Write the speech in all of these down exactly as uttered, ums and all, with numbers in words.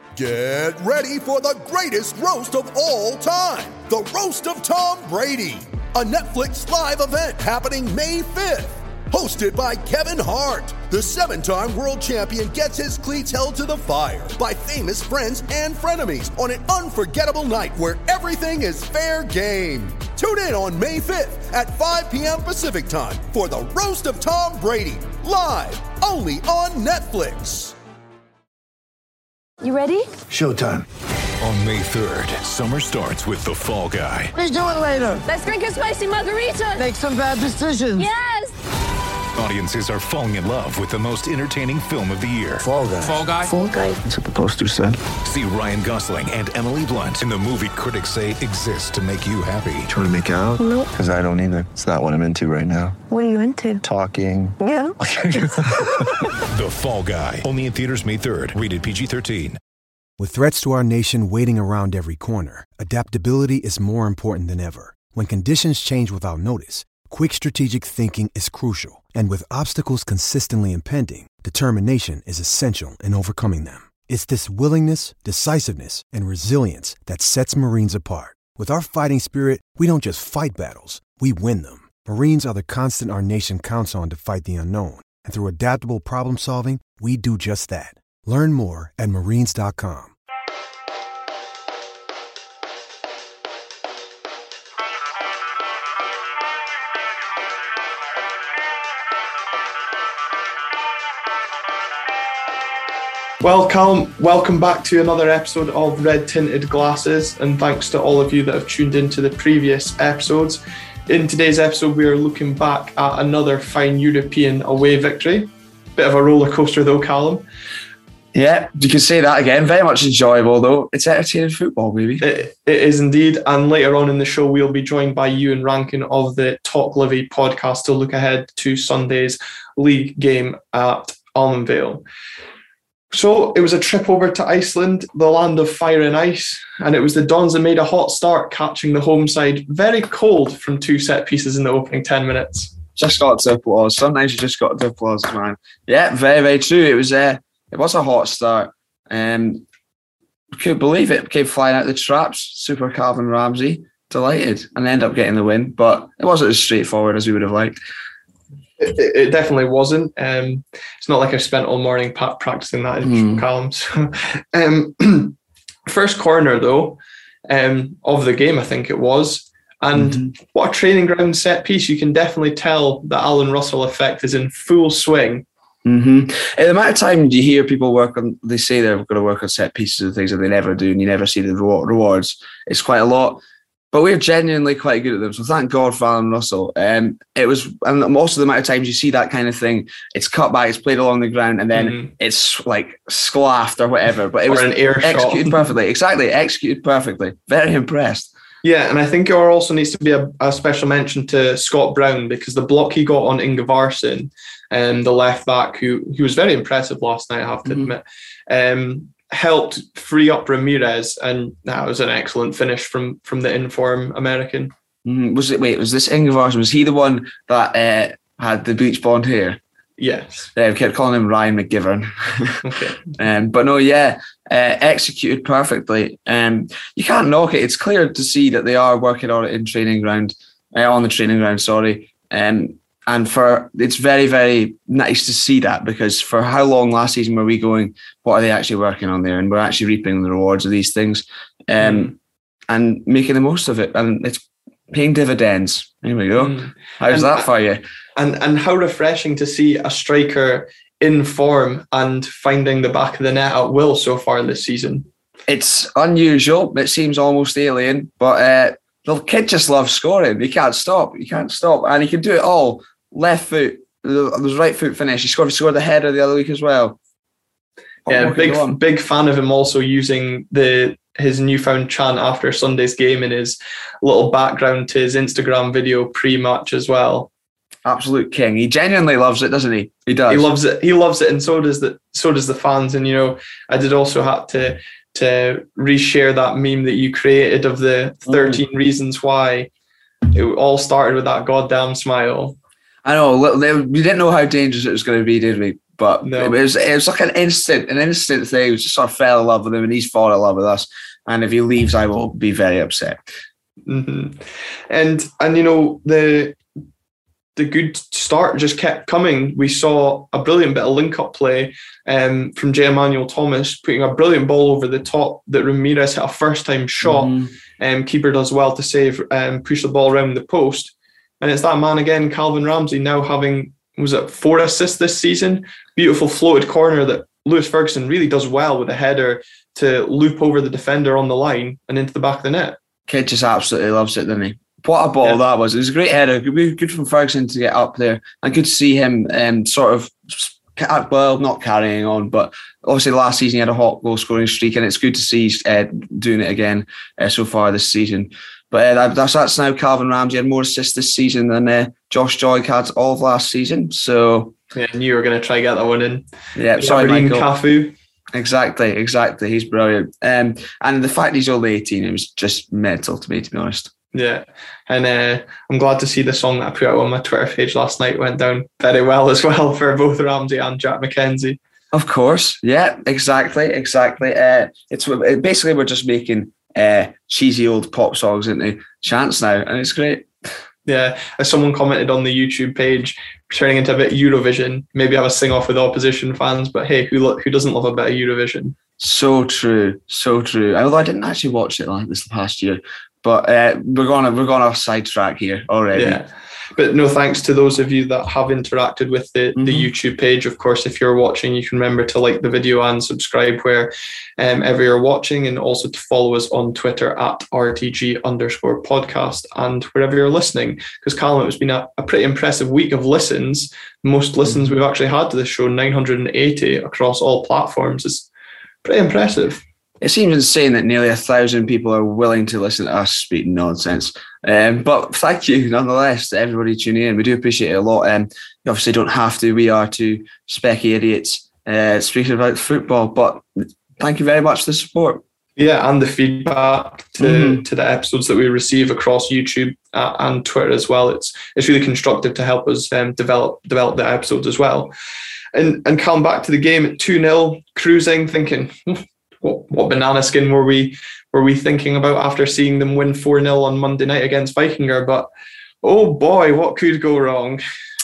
Get ready for the greatest roast of all time, the Roast of Tom Brady, a Netflix live event happening May fifth. Hosted by Kevin Hart, the seven-time world champion gets his cleats held to the fire by famous friends and frenemies on an unforgettable night where everything is fair game. Tune in on May fifth at five p.m. Pacific time for the Roast of Tom Brady, live only on Netflix. You ready? Showtime. On May third, summer starts with The Fall Guy. Let's do it later. Let's drink a spicy margarita. Make some bad decisions. Yes! Audiences are falling in love with the most entertaining film of the year. Fall Guy. Fall Guy? Fall Guy. That's what the poster said. See Ryan Gosling and Emily Blunt in the movie critics say exists to make you happy. Trying to make it out? Nope. Because I don't either. It's not what I'm into right now. What are you into? Talking. Yeah. The Fall Guy. Only in theaters May third. Rated P G thirteen. With threats to our nation waiting around every corner, adaptability is more important than ever. When conditions change without notice, quick strategic thinking is crucial. And with obstacles consistently impending, determination is essential in overcoming them. It's this willingness, decisiveness, and resilience that sets Marines apart. With our fighting spirit, we don't just fight battles, we win them. Marines are the constant our nation counts on to fight the unknown. And through adaptable problem solving, we do just that. Learn more at marines dot com. Well, Callum, welcome back to another episode of Red Tinted Glasses, and thanks to all of you that have tuned into the previous episodes. In today's episode, we are looking back at another fine European away victory. Bit of a roller coaster though, Callum. Yeah, you can say that again. Very much enjoyable though. It's entertaining football, baby. It, it is indeed. And later on in the show, we'll be joined by Ewan Rankin of the Talk Livy podcast to look ahead to Sunday's league game at Almenvale. So it was a trip over to Iceland, the land of fire and ice, and it was the Dons that made a hot start, catching the home side very cold from two set pieces in the opening ten minutes. Just got to applause. Sometimes you just got to applause, man. Yeah, very, very true. It was a, it was a hot start. Um, couldn't believe it. Came flying out the traps. Super Calvin Ramsey, delighted, and ended up getting the win. But it wasn't as straightforward as we would have liked. It, it definitely wasn't. Um, it's not like I spent all morning practicing that in mm. columns. um, first corner, though, um, of the game, I think it was. And mm-hmm. what a training ground set piece. You can definitely tell the Alan Russell effect is in full swing. Mm-hmm. And the amount of time you hear people work on, they say they're going to work on set pieces and things that they never do, and you never see the rewards. It's quite a lot. But we're genuinely quite good at them. So thank God for Alan Russell. Um, it was, and most of the amount of times you see that kind of thing, it's cut back, it's played along the ground, and then mm-hmm. it's like sclaffed or whatever. But it or was an air executed shot. perfectly. Exactly, executed perfectly. Very impressed. Yeah, and I think there also needs to be a, a special mention to Scott Brown, because the block he got on Ingvarsson, um, the left back, who he was very impressive last night, I have to mm-hmm. admit, um, helped free up Ramirez, and that was an excellent finish from from the inform American. Mm, was it? Wait, was this Ingvarsson? Was he the one that uh, had the bleach blonde hair? Yes. Yeah, we kept calling him Ryan McGivern. Okay. um, but no, yeah, uh, executed perfectly. Um, you can't knock it. It's clear to see that they are working on it in training ground, uh, on the training ground. Sorry. Um, And for it's very, very nice to see that, because for how long last season were we going, what are they actually working on there? And we're actually reaping the rewards of these things um, mm. and making the most of it. And it's paying dividends. There we go. Mm. How's and, that for you? And and how refreshing to see a striker in form and finding the back of the net at will so far this season. It's unusual. It seems almost alien, but uh, the kid just loves scoring. He can't stop. He can't stop. And he can do it all. Left foot, there's right foot finish. He scored, he scored the header the other week as well. What yeah, big big fan of him also using the his newfound chant after Sunday's game in his little background to his Instagram video pre-match as well. Absolute king. He genuinely loves it, doesn't he? He does. He loves it. He loves it, and so does the so does the fans. And you know, I did also have to to reshare that meme that you created of the thirteen mm. reasons why. It all started with that goddamn smile. I know. We didn't know how dangerous it was going to be, did we? But No. it was it was like an instant, an instant thing. We just sort of fell in love with him, and he's fallen in love with us. And if he leaves, I will be very upset. Mm-hmm. And and you know the the good start just kept coming. We saw a brilliant bit of link-up play um, from J. Emmanuel Thomas, putting a brilliant ball over the top that Ramirez hit a first-time shot. Mm. Um, keeper does well to save, um, push the ball around the post. And it's that man again, Calvin Ramsey, now having, was it four assists this season? Beautiful floated corner that Lewis Ferguson really does well with a header to loop over the defender on the line and into the back of the net. Kid just absolutely loves it, doesn't he? What a ball Yeah. that was. It was a great header. Good, good from Ferguson to get up there. And good to see him um, sort of, well, not carrying on, but obviously last season he had a hot goal scoring streak, and it's good to see he's uh, doing it again uh, so far this season. But uh, that's, that's now Calvin Ramsey had more assists this season than uh, Josh Joy had all of last season. So Yeah, I knew you were going to try to get that one in. yeah, sorry, Aberdeen Michael. Cafu. Exactly, exactly. He's brilliant. Um, and the fact he's only eighteen, it was just mental to me, to be honest. Yeah, and uh, I'm glad to see the song that I put out on my Twitter page last night went down very well as well for both Ramsey and Jack McKenzie. Of course, yeah, exactly, exactly. Uh, it's it, basically we're just making uh, cheesy old pop songs into chants now, and it's great. Yeah, as someone commented on the YouTube page, turning into a bit Eurovision. Maybe have a sing off with opposition fans, but hey, who lo- who doesn't love a bit of Eurovision? So true, so true. Although I didn't actually watch it like this past year, but uh, we're gonna we're going off sidetrack here already. Yeah. But no thanks to those of you that have interacted with the, Mm-hmm. the YouTube page. Of course, if you're watching, you can remember to like the video and subscribe where um, ever you're watching, and also to follow us on Twitter at R T G underscore podcast and wherever you're listening. Because Callum, it's been a, a pretty impressive week of listens. Most listens Mm-hmm. we've actually had to this show, nine hundred eighty across all platforms. It's pretty impressive. It seems insane that nearly a thousand people are willing to listen to us speak nonsense. Um, but thank you nonetheless to everybody tuning in. We do appreciate it a lot. Um, you obviously don't have to. We are two specky idiots uh, speaking about football. But thank you very much for the support. Yeah, and the feedback to, Mhm. to the episodes that we receive across YouTube uh, and Twitter as well. It's it's really constructive to help us um, develop develop the episodes as well. And and come back to the game at two nil, cruising, thinking, what what banana skin were we were we thinking about after seeing them win four nil on Monday night against Vikinger? But oh boy, what could go wrong?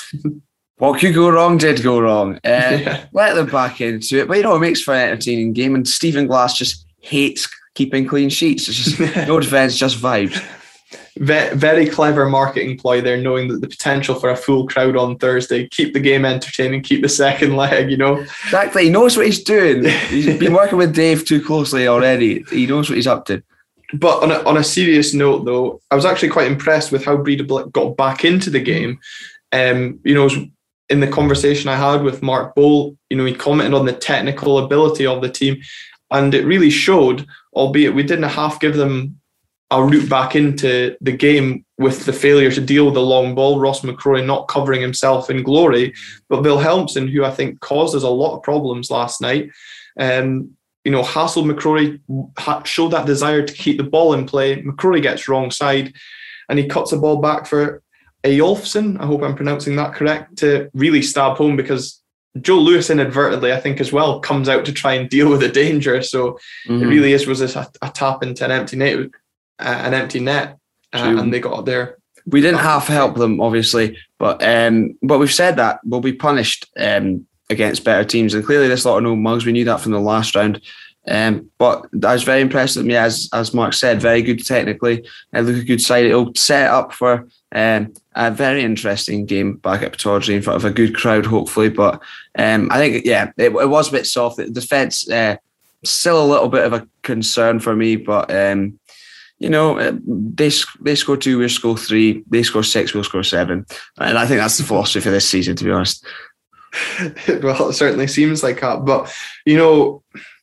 What could go wrong did go wrong. Uh, Yeah. Let them back into it. But, you know, it makes for an entertaining game. And Stephen Glass just hates keeping clean sheets. It's just no defence, just vibes. Ve- Very clever marketing ploy there, knowing that the potential for a full crowd on Thursday, keep the game entertaining, keep the second leg, you know. Exactly. He knows what he's doing. He's been working with Dave too closely already. He knows what he's up to. But on a, on a serious note, though, I was actually quite impressed with how Breidablik got back into the game. Um, you know, in the conversation I had with Mark Bowl, you know, he commented on the technical ability of the team, and it really showed, albeit we didn't half give them a route back into the game with the failure to deal with the long ball, Ross McCrory not covering himself in glory, but Wilhelmsen, who I think caused us a lot of problems last night, um, you know, hassled McCrory, ha- showed that desire to keep the ball in play. McCrory gets wrong side, and he cuts the ball back for Eyolfsson, I hope I'm pronouncing that correct, to really stab home, because Joe Lewis inadvertently, I think as well, comes out to try and deal with the danger. So Mm-hmm. it really is was this a, a tap into an empty net, uh, an empty net, uh, True. and they got there. We didn't half help them, obviously, but um, but we've said that we'll be punished um, against better teams, and clearly this lot are no mugs. We knew that from the last round. Um, but I was very impressed with them. Yeah, as as Mark said, very good technically. They look a good side. It'll set up for um, a very interesting game back at Pittodrie in front of a good crowd, hopefully. But um, I think, yeah, it, it was a bit soft. The defence uh, still a little bit of a concern for me, but um, you know, they they score two, we'll score three. They score six, we'll score seven, and I think that's the philosophy for this season, to be honest. Well, it certainly seems like that. But you know,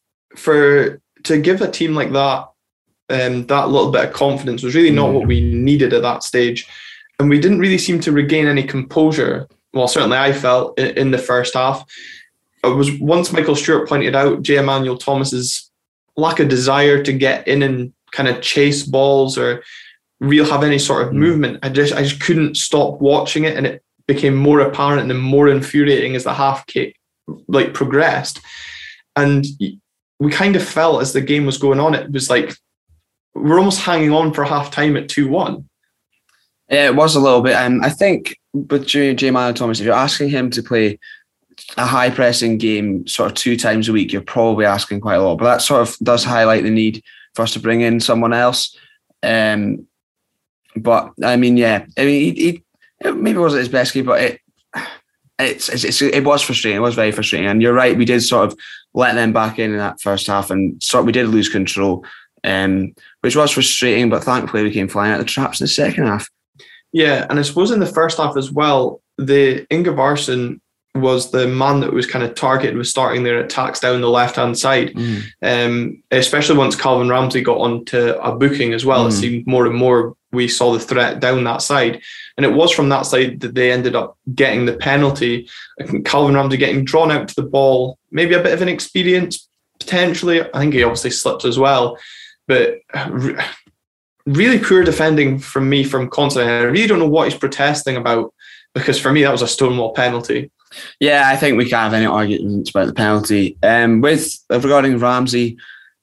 for to give a team like that um, that little bit of confidence was really not Mm. what we needed at that stage, and we didn't really seem to regain any composure. Well, certainly I felt in, in the first half. It was once Michael Stewart pointed out J. Emmanuel Thomas's lack of desire to get in and kind of chase balls or real have any sort of Mm. movement. I just I just couldn't stop watching it, and it became more apparent and more infuriating as the half came, like progressed. And we kind of felt as the game was going on, it was like we're almost hanging on for half time at two one. Yeah, it was a little bit. And I think with J. J. Milo Thomas, if you're asking him to play a high pressing game sort of two times a week, you're probably asking quite a lot. But that sort of does highlight the need for us to bring in someone else. Um, but I mean, yeah, I mean, he, he it maybe wasn't his best game, but it it's, it's, it's it was frustrating. It was very frustrating. And you're right, we did sort of let them back in in that first half, and sort we did lose control, um, which was frustrating. But thankfully, we came flying out of the traps in the second half. Yeah, and I suppose in the first half as well, the Ingevarsson was the man that was kind of targeted with starting their attacks down the left-hand side. Mm. Um, especially once Calvin Ramsey got onto a booking as well, mm. it seemed more and more we saw the threat down that side. And it was from that side that they ended up getting the penalty. Calvin Ramsey getting drawn out to the ball, maybe a bit of an experience, potentially. I think he obviously slipped as well. But really poor defending from me from Considine. I really don't know what he's protesting about, because for me, that was a stonewall penalty. Yeah, I think we can't have any arguments about the penalty. Um, with regarding Ramsey,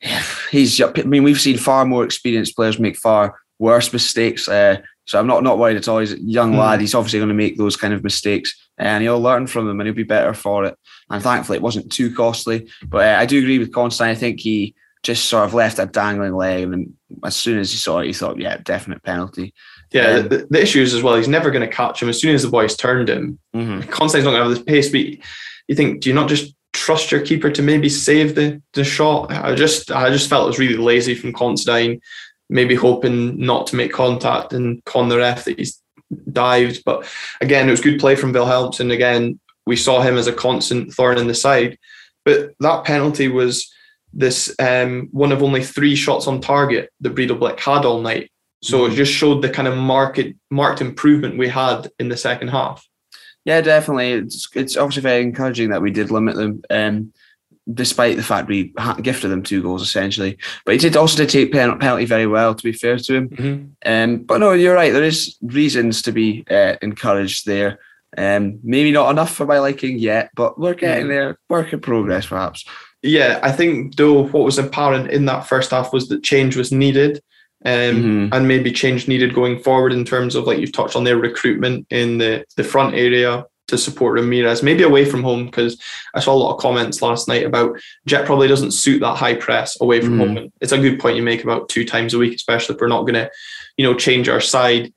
he's. I mean, we've seen far more experienced players make far worse mistakes. Uh, so I'm not not worried at all. He's a young mm. lad. He's obviously going to make those kind of mistakes, and he'll learn from them, and he'll be better for it. And thankfully, it wasn't too costly. But uh, I do agree with Considine. I think he just sort of left a dangling leg, and as soon as he saw it, he thought, yeah, definite penalty. Yeah, um, the, the issue is as well, he's never going to catch him. As soon as the boys turned him, mm-hmm. Considine's not going to have this pace. But you think, do you not just trust your keeper to maybe save the, the shot? I just I just felt it was really lazy from Considine, maybe hoping not to make contact and con the ref that he's dived. But again, it was good play from Wilhelmsson. Again, we saw him as a constant thorn in the side. But that penalty was this um, one of only three shots on target that Breidablik had all night. So it just showed the kind of marked marked improvement we had in the second half. Yeah, definitely. It's it's obviously very encouraging that we did limit them, um, despite the fact we gifted them two goals essentially. But he did also did take penalty very well, to be fair to him. Mm-hmm. Um, but no, you're right. There is reasons to be uh, encouraged there. Um, maybe not enough for my liking yet, but we're getting there. Work in progress, perhaps. Yeah, I think though what was apparent in that first half was that change was needed. Um, mm-hmm. And maybe change needed going forward in terms of, like you've touched on, their recruitment in the, the front area to support Ramirez, maybe away from home, because I saw a lot of comments last night about Jet probably doesn't suit that high press away from mm. home. And it's a good point you make about two times a week, especially if we're not going to, you know, change our side.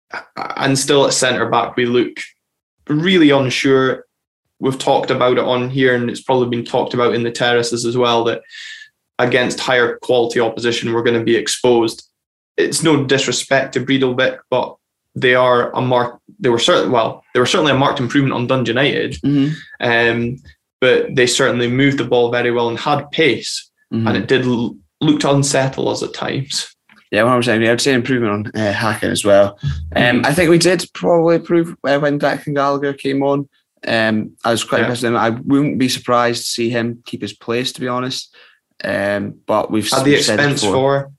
And still at centre back, we look really unsure. We've talked about it on here, and it's probably been talked about in the terraces as well, that against higher quality opposition, we're going to be exposed. It's no disrespect to Breidablik, but they are a mark. They were certainly well. They were certainly a marked improvement on Dundee United, mm-hmm. um, but they certainly moved the ball very well and had pace, mm-hmm. and it did l- look to unsettle us at times. Yeah, one hundred percent. I'd say improvement on uh, Hacken as well. Um, mm-hmm. I think we did probably improve uh, when Declan Gallagher came on. Um, I was quite yeah. impressed with him. I wouldn't be surprised to see him keep his place, to be honest. Um, but we've at the expense for.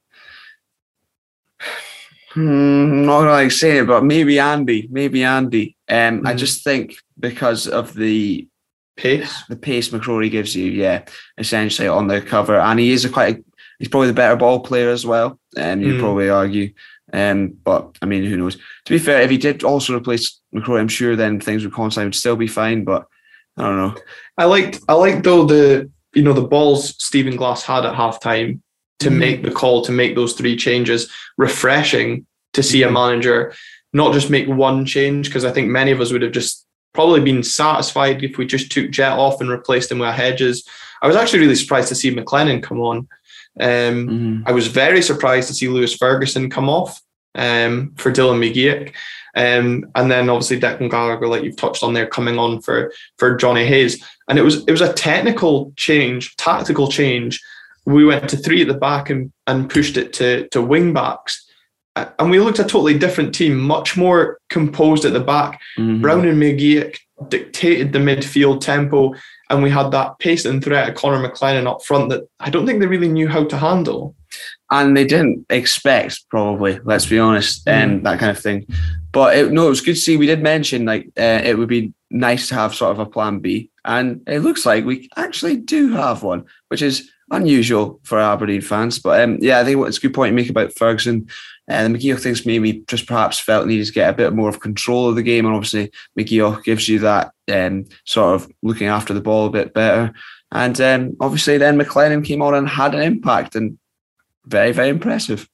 Hmm, not gonna like say it, but maybe Andy, maybe Andy. Um, mm. I just think because of the pace, the pace McCrory gives you, yeah, essentially on the cover, and he is a quite, a, he's probably the better ball player as well. And um, you'd mm. probably argue, um, but I mean, who knows? To be fair, if he did also replace McCrory, I'm sure then things with Considine would still be fine. But I don't know. I liked, I liked though the you know the balls Stephen Glass had at halftime to mm. make the call to make those three changes. Refreshing to see mm. a manager not just make one change, because I think many of us would have just probably been satisfied if we just took Jet off and replaced him with Hedges. I was actually really surprised to see McLennan come on. Um, mm. I was very surprised to see Lewis Ferguson come off um, for Dylan McGeoch. Um, and then obviously Declan Gallagher, like you've touched on there, coming on for, for Johnny Hayes. And it was it was a technical change, tactical change. We went to three at the back and, and pushed it to, to wing backs. And we looked a totally different team, much more composed at the back. Mm-hmm. Brown and McGeoch dictated the midfield tempo, and we had that pace and threat of Connor McLennan up front that I don't think they really knew how to handle. and they didn't expect, probably, let's be honest, and um, that kind of thing. But it, no, it was good to see. We did mention like uh, it would be nice to have sort of a plan B, and it looks like we actually do have one, which is unusual for Aberdeen fans. But um, yeah, I think it's a good point to make about Ferguson. Uh, the McGeoch things maybe just perhaps felt needed to get a bit more of control of the game, and obviously McGeoch gives you that um, sort of looking after the ball a bit better. And um, obviously then McLennan came on and had an impact, and very, very impressive.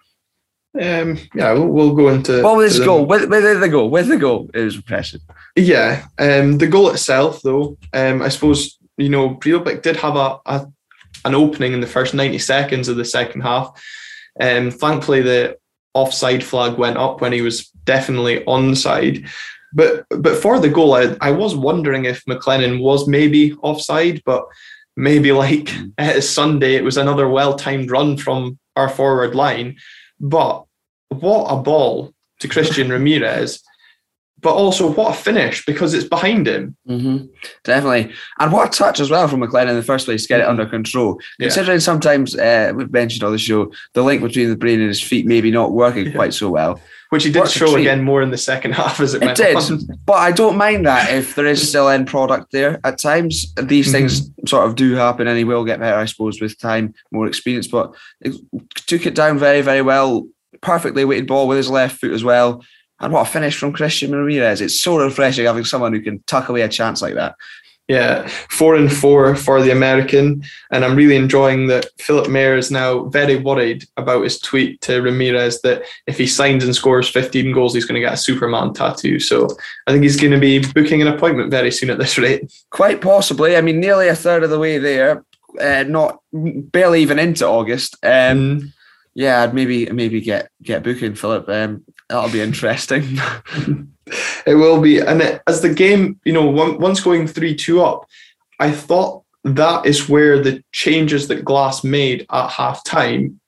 Um, yeah, we'll, we'll go into... What was his goal? With, with the goal? With the goal, it was impressive. Yeah, um, the goal itself, though, um, I suppose, you know, Breidablik did have a, a an opening in the first ninety seconds of the second half. Um, thankfully, the offside flag went up when he was definitely onside. But but for the goal, I, I was wondering if McLennan was maybe offside, but maybe like uh, Sunday, it was another well-timed run from our forward line. But what a ball to Christian Ramirez. But also, what a finish, because it's behind him. Mm-hmm. Definitely. And what a touch as well from McLennan in the first place to get it under control. Yeah. Considering sometimes, uh, we've mentioned on the show, the link between the brain and his feet maybe not working yeah. quite so well. Which he did what show again more in the second half as it, it went did. on. But I don't mind that if there is still end product there. At times, these mm-hmm. things sort of do happen, and he will get better, I suppose, with time, more experience. But it took it down very, very well. Perfectly weighted ball with his left foot as well. And what a finish from Christian Ramirez. It's so refreshing having someone who can tuck away a chance like that. Yeah, four and four for the American. And I'm really enjoying that Philip Mayer is now very worried about his tweet to Ramirez that if he signs and scores fifteen goals, he's going to get a Superman tattoo. So I think he's going to be booking an appointment very soon at this rate. Quite possibly. I mean, nearly a third of the way there, uh, not barely even into August. Um, mm. Yeah, I'd maybe maybe get, get booking, Philip. Um, That'll be interesting. It will be. And it, as the game, you know, once going three two up, I thought that is where the changes that Glass made at half-time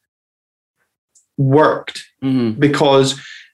worked. Mm-hmm. Because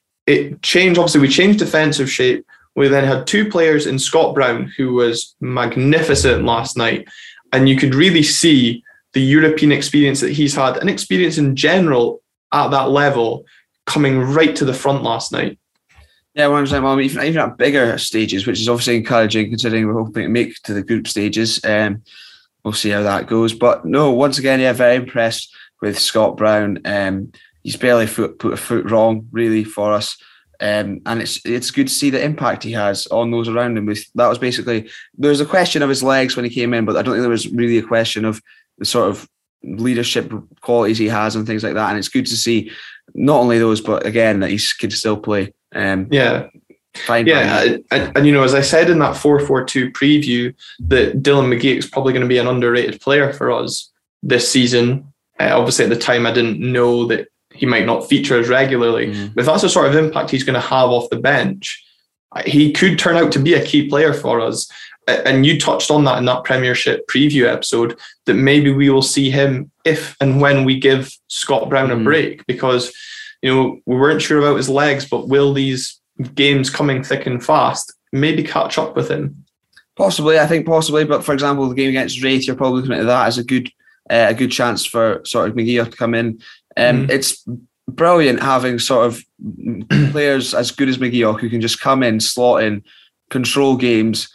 it changed, obviously, we changed defensive shape. We then had two players in Scott Brown, who was magnificent last night. And you could really see the European experience that he's had, and experience in general at that level, coming right to the front last night. Yeah, one hundred percent. Well, even, even at bigger stages, which is obviously encouraging considering we're hoping to make to the group stages. Um, we'll see how that goes. But no, once again, yeah, very impressed with Scott Brown. Um, he's barely foot, put a foot wrong, really, for us. Um, and it's it's good to see the impact he has on those around him. With that was basically, there was a question of his legs when he came in, but I don't think there was really a question of the sort of leadership qualities he has and things like that. And it's good to see not only those, but again, that he can still play. Um, yeah. Fine. Yeah. And, and, you know, as I said in that four four two preview, that Dylan McGeoch is probably going to be an underrated player for us this season. Uh, obviously, at the time, I didn't know that he might not feature as regularly. Mm. But if that's the sort of impact he's going to have off the bench, he could turn out to be a key player for us. And you touched on that in that Premiership preview episode, that maybe we will see him if and when we give Scott Brown mm. a break, because, you know, we weren't sure about his legs, but will these games coming thick and fast maybe catch up with him? Possibly, I think possibly. But for example, the game against Wraith, you're probably looking at that as a good, uh, a good chance for sort of McGeoch to come in. Um, mm. It's brilliant having sort of players as good as McGeoch who can just come in, slot in, control games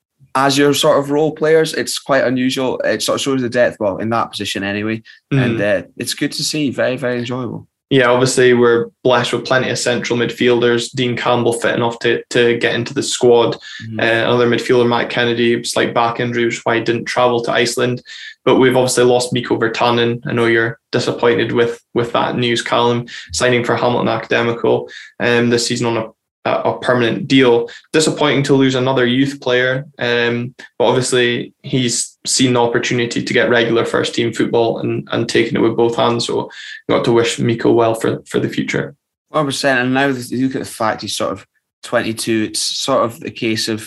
as your sort of role players. It's quite unusual. It sort of shows the depth, well, in that position anyway. Mm. And uh, it's good to see. Very, very enjoyable. Yeah, obviously we're blessed with plenty of central midfielders. Dean Campbell fit enough to, to get into the squad. Mm. Uh, another midfielder, Matt Kennedy, slight back injury, which is why he didn't travel to Iceland. But we've obviously lost Mikko Virtanen. I know you're disappointed with, with that news, Callum, signing for Hamilton Academical um, this season on a a permanent deal. Disappointing to lose another youth player, um, but obviously he's seen the opportunity to get regular first team football and, and taken it with both hands. So you got to wish Mikko well for, for the future. one hundred percent. And now you look at the fact he's sort of twenty-two, it's sort of a case of,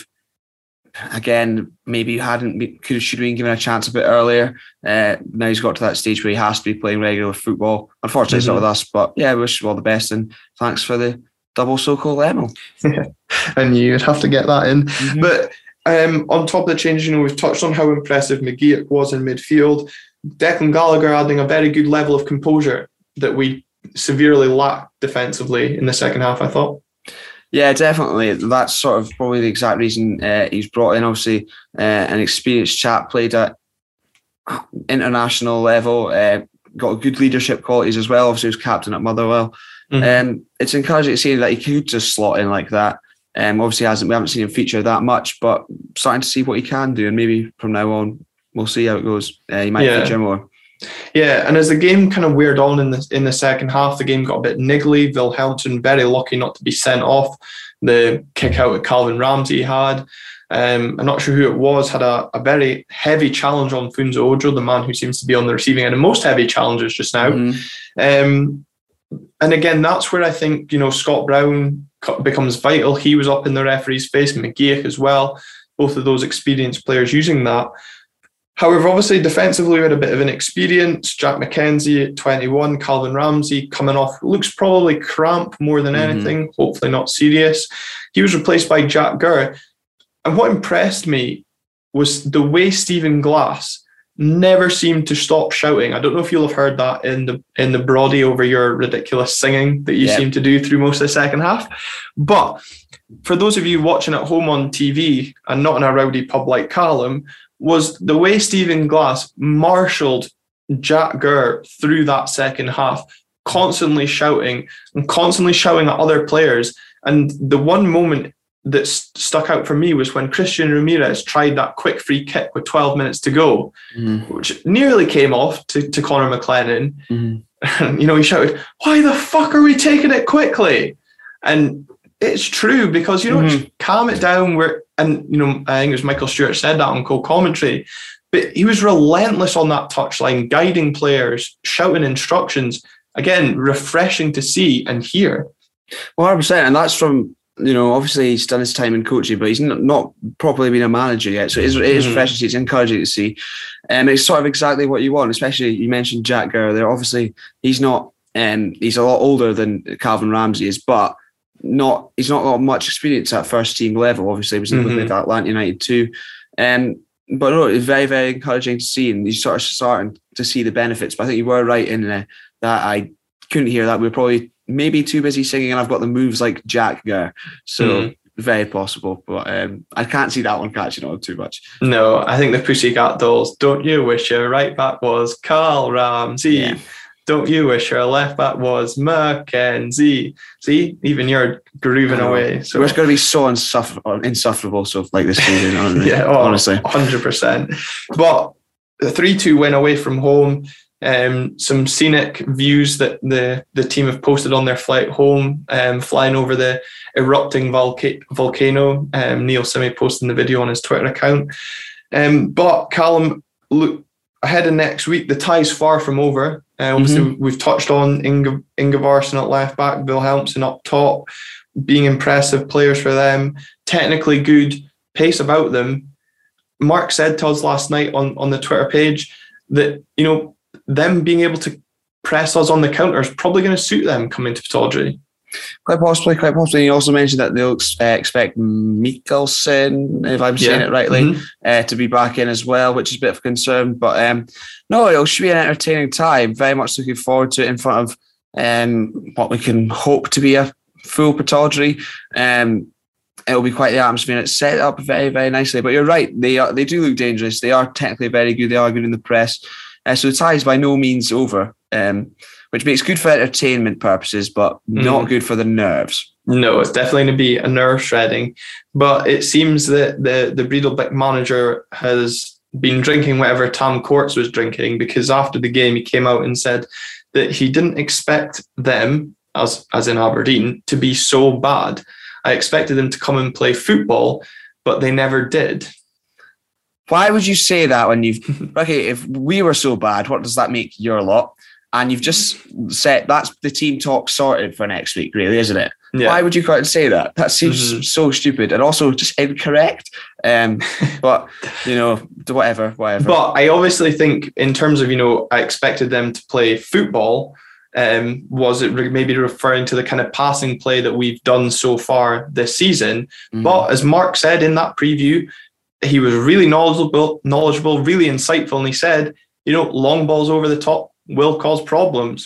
again, maybe you hadn't been, could should have been given a chance a bit earlier. Uh, now he's got to that stage where he has to be playing regular football. Unfortunately, mm-hmm. it's not with us, but yeah, I wish you all the best and thanks for the double so-called Emil. And you'd have to get that in. Mm-hmm. But um, on top of the changes, you know, we've touched on how impressive McGeoch was in midfield. Declan Gallagher adding a very good level of composure. that we severely lacked defensively in the second half, I thought. Yeah, definitely. That's sort of probably the exact reason uh, he's brought in, obviously, uh, an experienced chap, played at international level, uh, got good leadership qualities as well. Obviously, he was captain at Motherwell. Mm-hmm. Um, it's encouraging to see that he could just slot in like that. Um, obviously, hasn't we haven't seen him feature that much, but starting to see what he can do, and maybe from now on, we'll see how it goes. Uh, he might yeah. feature more. Yeah, and as the game kind of weared on in the in the second half, the game got a bit niggly. Wilhelmsson very lucky not to be sent off. The kick out at Calvin Ramsey had. Um, I'm not sure who it was, had a, a very heavy challenge on Funso Ojo, the man who seems to be on the receiving end of most heavy challenges just now. Mm-hmm. Um, and again, that's where I think, you know, Scott Brown becomes vital. He was up in the referee's face, McGeoch as well, both of those experienced players using that. However, obviously defensively we had a bit of an experience. Jack McKenzie at twenty-one, Calvin Ramsey coming off, looks probably cramp more than anything, mm-hmm. hopefully not serious. He was replaced by Jack Gurr. And what impressed me was the way Stephen Glass never seemed to stop shouting. I don't know if you'll have heard that in the in the Brody over your ridiculous singing that you yep. seem to do through most of the second half. But for those of you watching at home on T V and not in a rowdy pub like Callum, was the way Stephen Glass marshalled Jack Gurr through that second half, constantly shouting and constantly shouting at other players. And the one moment that st- stuck out for me was when Christian Ramirez tried that quick free kick with twelve minutes to go, mm. which nearly came off to, to Connor McLennan. Mm. And, you know, he shouted, "Why the fuck are we taking it quickly?" And it's true, because, you know, mm-hmm. just calm it down. Where, and, you know, I think it was Michael Stewart said that on co-commentary, but he was relentless on that touchline, guiding players, shouting instructions. Again, refreshing to see and hear. one hundred percent. And that's from, you know, obviously he's done his time in coaching, but he's not, not properly been a manager yet. So it is, it is mm-hmm. refreshing to see. It's encouraging to see. And um, it's sort of exactly what you want, especially you mentioned Jack Gurr there. Obviously, he's not, um, he's a lot older than Calvin Ramsey is, but not he's not got much experience at first team level. Obviously, he was mm-hmm. with Atlanta United too. Um, but no, it's very, very encouraging to see, and he's sort of starting to see the benefits. But I think you were right in uh, that I couldn't hear that. We were probably maybe too busy singing, and I've got the moves like Jack Gurr. So mm. very possible. But um, I can't see that one catching on too much. No, I think the Pussycat Dolls, "Don't you wish your right back was Carl Ramsey? Yeah. Don't you wish your left back was McKenzie?" See, even you're grooving away. So we're going to be so insuffer- insufferable so like this season, aren't we? yeah, oh, honestly. one hundred percent. But the three two win away from home, um, some scenic views that the, the team have posted on their flight home, um, flying over the erupting volca- volcano. Um, Neil Simi posting the video on his Twitter account. Um, but Callum, look, ahead of next week, the tie's far from over. Uh, obviously, mm-hmm. we've touched on Inge, Ingevarsson at left back, Wilhelmsson up top, being impressive players for them, technically good, pace about them. Mark said to us last night on, on the Twitter page that, you know, them being able to press us on the counter is probably going to suit them coming to Pittodrie. Quite possibly, quite possibly. You also mentioned that they'll uh, expect Mikkelsen, if I'm saying yeah. it rightly, mm-hmm. uh, to be back in as well, which is a bit of a concern. But um, no, it should be an entertaining time. Very much looking forward to it in front of um, what we can hope to be a full Pittodrie. Um, it'll be quite the atmosphere. It's set up very, very nicely. But you're right, they are, they do look dangerous. They are technically very good. They are good in the press. Uh, so the tie is by no means over. Um, which makes good for entertainment purposes, but mm. not good for the nerves. No, it's definitely going to be a nerve shredding. But it seems that the, the Breidablik manager has been drinking whatever Tam Courts was drinking, because after the game he came out and said that he didn't expect them, as, as in Aberdeen, to be so bad. I expected them to come and play football, but they never did. Why would you say that when you've... okay, if we were so bad, what does that make your lot? And you've just said that's the team talk sorted for next week, really, isn't it? Yeah. Why would you go out and say that? That seems mm-hmm. so stupid and also just incorrect. Um, but, you know, whatever, whatever. But I obviously think in terms of, you know, I expected them to play football. Um, was it maybe referring to the kind of passing play that we've done so far this season? Mm-hmm. But as Mark said in that preview, he was really knowledgeable, knowledgeable, really insightful. And he said, you know, long balls over the top will cause problems.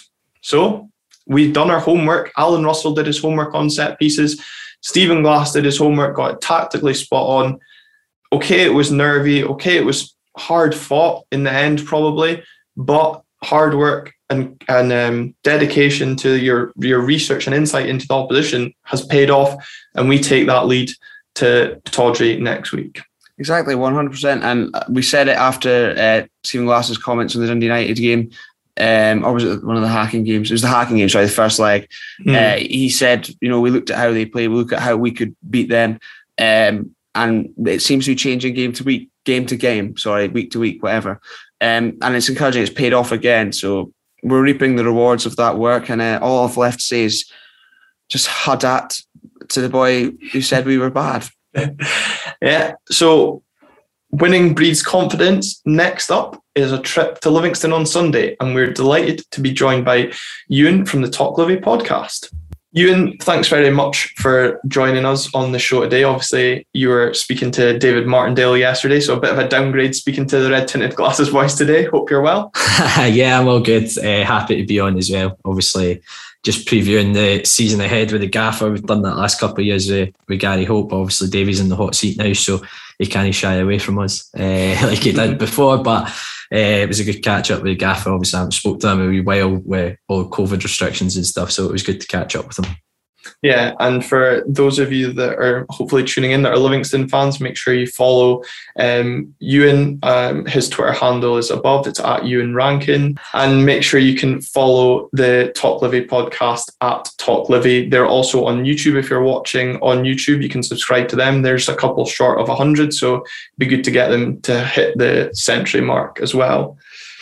So we've done our homework. Alan Russell did his homework on set pieces. Stephen Glass did his homework, got it tactically spot on. Okay, it was nervy. Okay, it was hard fought in the end, probably, but hard work and and um, dedication to your your research and insight into the opposition has paid off, and we take that lead to Tawdry next week. Exactly, one hundred percent. And we said it after uh, Stephen Glass's comments on the Dundee United game, um, or was it one of the Hacking games? It was the Hacking game, sorry, the first leg. Mm. Uh, he said, you know, we looked at how they play, we looked at how we could beat them, um, and it seems to be changing game to week, game to game, sorry, week to week, whatever. Um, and it's encouraging, it's paid off again. So we're reaping the rewards of that work, and uh, all I've left to say is just hadat to the boy who said we were bad. Yeah, so winning breeds confidence. Next up is a trip to Livingston on Sunday, and we're delighted to be joined by Ewan from the Talk Livy podcast. Ewan, thanks very much for joining us on the show today. Obviously, you were speaking to David Martindale yesterday, so a bit of a downgrade speaking to the Red Tinted Glasses voice today. Hope you're well. Yeah, I'm all good. Uh, happy to be on as well. Obviously, just previewing the season ahead with the gaffer. We've done that last couple of years with, with Gary Hope. Obviously, Davey's in the hot seat now, so he can't shy away from us uh, like he did before. But uh, it was a good catch up with the gaffer. Obviously, I haven't spoke to him a wee while with all COVID restrictions and stuff, so it was good to catch up with him. Yeah, and for those of you that are hopefully tuning in that are Livingston fans, make sure you follow um, Ewan. Um, his Twitter handle is above. It's at Ewan Rankin. And make sure you can follow the Talk Livy podcast at Talk Livy. They're also on YouTube. If you're watching on YouTube, you can subscribe to them. There's a couple short of one hundred, so it'd be good to get them to hit the century mark as well.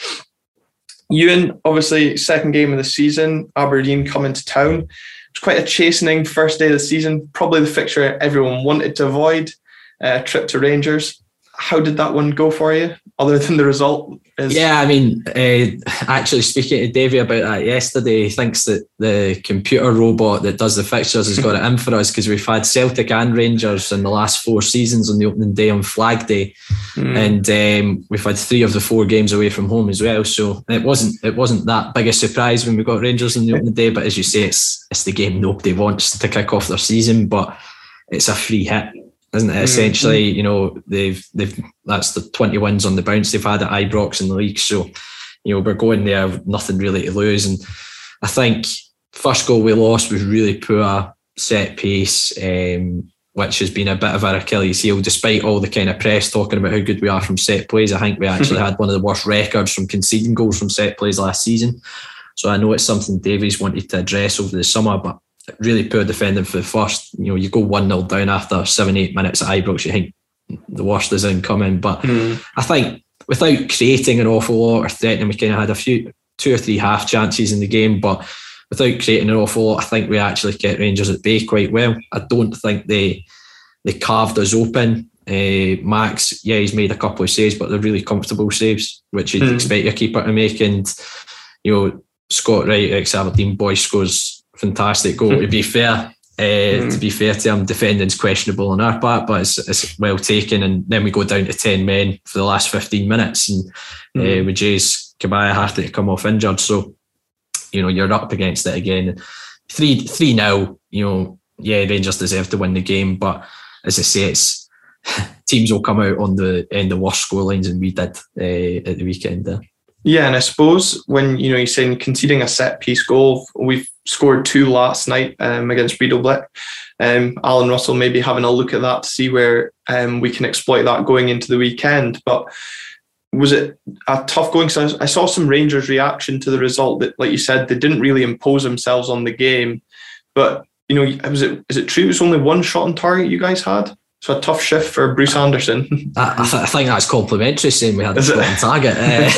Ewan, obviously, second game of the season, Aberdeen coming to town. It's quite a chastening first day of the season, probably the fixture everyone wanted to avoid, uh, trip to Rangers. How did that one go for you, other than the result? Is- yeah, I mean, uh, actually speaking to Davey about that yesterday, he thinks that the computer robot that does the fixtures has got it in for us, because we've had Celtic and Rangers in the last four seasons on the opening day on Flag Day, mm. and um, we've had three of the four games away from home as well. So it wasn't it wasn't that big a surprise when we got Rangers on the opening day. But as you say, it's it's the game nobody wants to kick off their season, but it's a free hit, isn't it? Mm-hmm. Essentially, you know, they've they've that's the twenty wins on the bounce they've had at Ibrox in the league. So, you know, we're going there with nothing really to lose. And I think first goal we lost was really poor set piece, um, which has been a bit of our Achilles heel, despite all the kind of press talking about how good we are from set plays. I think we actually had one of the worst records from conceding goals from set plays last season. So I know it's something Davies wanted to address over the summer, but really poor defending for the first. You know, you go one nil down after seven, eight minutes at Ibrox, you think the worst is incoming. But mm. I think without creating an awful lot or threatening, we kind of had a few, two or three half chances in the game, but without creating an awful lot, I think we actually kept Rangers at bay quite well. I don't think they they carved us open. Uh, Max, yeah, he's made a couple of saves, but they're really comfortable saves, which you'd mm. expect your keeper to make. And, you know, Scott Wright, ex-Aberdeen boy, scores fantastic goal. To be fair, uh, mm. to be fair to him, defending's questionable on our part, but it's, it's well taken. And then we go down to ten men for the last fifteen minutes, and mm. uh, with Jay's Kabaya having to come off injured. So, you know, you're up against it again. Three, three now. You know, yeah, Rangers deserve to win the game, but as I say, it's teams will come out on the end of worse scorelines than we did uh, at the weekend there. Yeah, and I suppose when, you know, you're saying conceding a set piece goal, we've scored two last night um, against Breidablik. Um, Alan Russell maybe having a look at that to see where um, we can exploit that going into the weekend. But was it a tough going? So I saw some Rangers reaction to the result that, like you said, they didn't really impose themselves on the game. But, you know, was it is it true it was only one shot on target you guys had? So a tough shift for Bruce Anderson. I, I, th- I think that's complimentary saying we had a shot on target. Uh,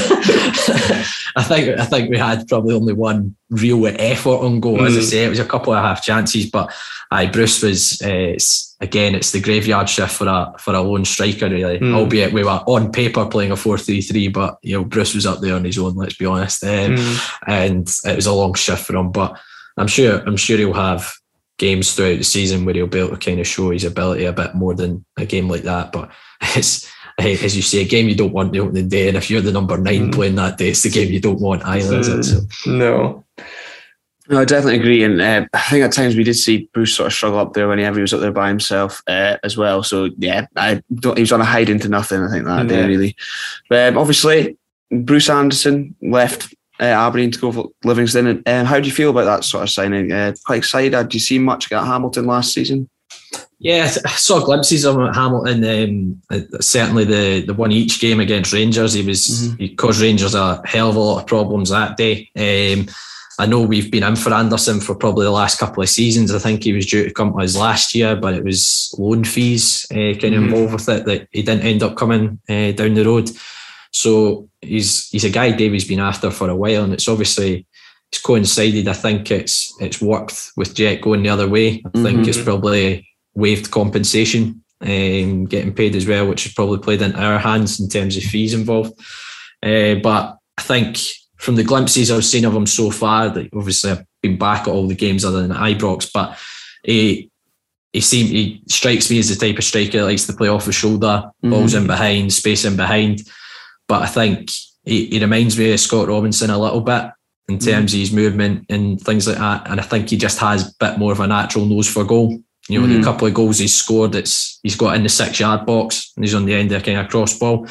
I think I think we had probably only one real effort on goal. Mm. As I say, it was a couple of half chances, but aye, Bruce was uh, it's, again. It's the graveyard shift for a for a lone striker, really. Mm. Albeit we were on paper playing a four three three, but you know Bruce was up there on his own. Let's be honest, um, mm. and it was a long shift for him. But I'm sure I'm sure he'll have games throughout the season where he'll be able to kind of show his ability a bit more than a game like that. But it's as you say, a game you don't want the opening day, and if you're the number nine mm. playing that day, it's the game you don't want either, is it? So. No. No, I definitely agree, and uh, I think at times we did see Bruce sort of struggle up there whenever he was up there by himself uh, as well. So yeah, I don't. He was on a hide into nothing, I think, that yeah. day really. But um, obviously, Bruce Anderson left uh, Aberdeen to go for Livingston. And um, how do you feel about that sort of signing? Uh, quite excited. Did you see much at Hamilton last season? Yeah, I saw glimpses of him at Hamilton. Um, certainly the the one each game against Rangers, he was mm-hmm. he caused Rangers a hell of a lot of problems that day. Um, I know we've been in for Anderson for probably the last couple of seasons. I think he was due to come to us last year, but it was loan fees uh, kind of mm-hmm. involved with it that he didn't end up coming uh, down the road. So he's he's a guy Davy's been after for a while, and it's obviously it's coincided. I think it's it's worked with Jet going the other way. I think mm-hmm. it's probably waived compensation, um, getting paid as well, which has probably played into our hands in terms of fees involved. Uh, but I think from the glimpses I've seen of him so far, that obviously I've been back at all the games other than Ibrox, but he he seems he strikes me as the type of striker that likes to play off his shoulder, mm-hmm. balls in behind, space in behind. But I think he, he reminds me of Scott Robinson a little bit in terms mm-hmm. of his movement and things like that. And I think he just has a bit more of a natural nose for goal. You know, mm-hmm. the couple of goals he's scored, it's he's got in the six yard box and he's on the end of a kind of cross ball.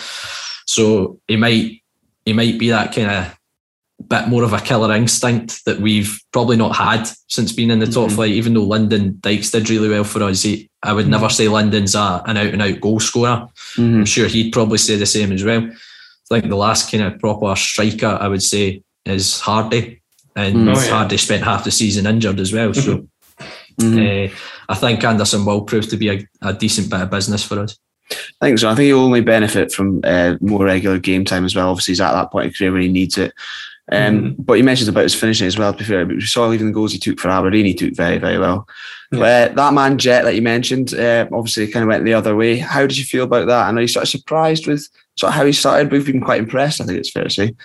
So he might he might be that kind of bit more of a killer instinct that we've probably not had since being in the top mm-hmm. flight, even though Lyndon Dykes did really well for us. He, I would mm-hmm. never say Lyndon's a, an out and out goal scorer. Mm-hmm. I'm sure he'd probably say the same as well. I think the last kind of proper striker I would say is Hardy, and oh, yeah. Hardy spent half the season injured as well. So mm-hmm. uh, I think Anderson will prove to be a, a decent bit of business for us. I think so. I think he'll only benefit from uh, more regular game time as well. Obviously, he's at that point in career when he needs it. Um, mm-hmm. But you mentioned about his finishing as well, to be fair. But we saw even the goals he took for Aberdeen, he took very, very well. Yeah. Uh, that man, Jet, that you mentioned, uh, obviously kind of went the other way. How did you feel about that? And are you sort of surprised with sort of how he started? We've been quite impressed, I think it's fair to say.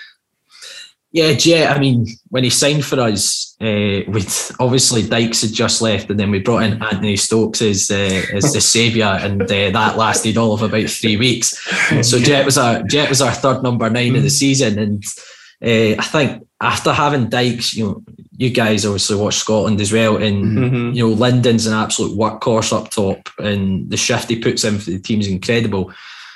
Yeah, Jet, I mean, when he signed for us, uh, with obviously Dykes had just left, and then we brought in Anthony Stokes as, uh, as the saviour, and uh, that lasted all of about three weeks. So Jet was our Jet was our third number nine mm. of the season, and uh, I think after having Dykes, you know, you guys obviously watch Scotland as well, and mm-hmm. you know, Lyndon's an absolute workhorse up top, and the shift he puts in for the team is incredible.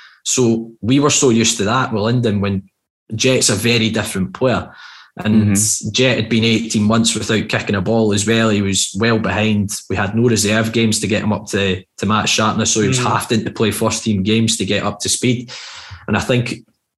So we were so used to that with Lyndon, when Jet's a very different player. And mm-hmm. Jet had been eighteen months without kicking a ball as well. He was well behind. We had no reserve games to get him up to, to match sharpness, so he was mm-hmm. having to play first team games to get up to speed. And I think,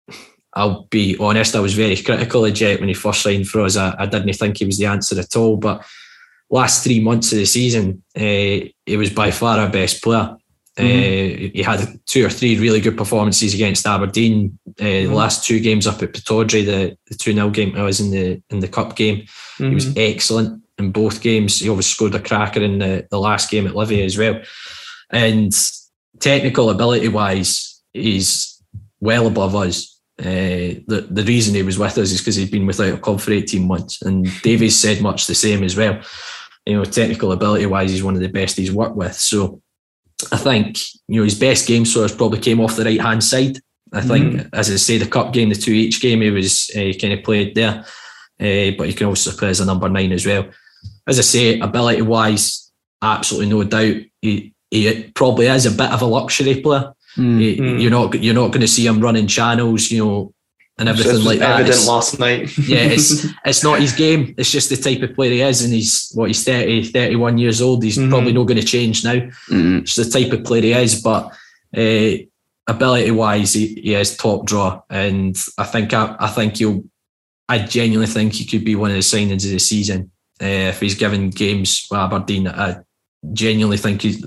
I'll be honest, I was very critical of Jet when he first signed for us. I, I didn't think he was the answer at all. But last three months of the season, uh, he was by far our best player. Mm-hmm. Uh, he had two or three really good performances against Aberdeen. Uh, mm-hmm. The last two games up at Pittodrie, the the two nil game I was in the in the cup game, mm-hmm. he was excellent in both games. He obviously scored a cracker in the, the last game at Livy as well. And technical ability wise, he's well above us. Uh, the the reason he was with us is because he'd been without a club for eighteen months, and Davies said much the same as well. You know, technical ability wise, he's one of the best he's worked with. So I think, you know, his best game sort of probably came off the right hand side. I think, mm. as I say, the cup game, the two each game, he was uh, kind of played there, uh, but he can also play as a number nine as well. As I say, ability wise, absolutely no doubt, he, he probably is a bit of a luxury player. Mm. He, mm. You're not you're not going to see him running channels, you know, and everything like that. Evident it's, last night. yeah, it's it's not his game. It's just the type of player he is, and he's what he's thirty, thirty-one years old. He's mm-hmm. probably not going to change now. Mm-hmm. It's the type of player he is, but uh, ability wise, he, he is top draw, and I think I, I think he'll. I genuinely think he could be one of the signings of the season uh, if he's given games with Aberdeen. I genuinely think he's.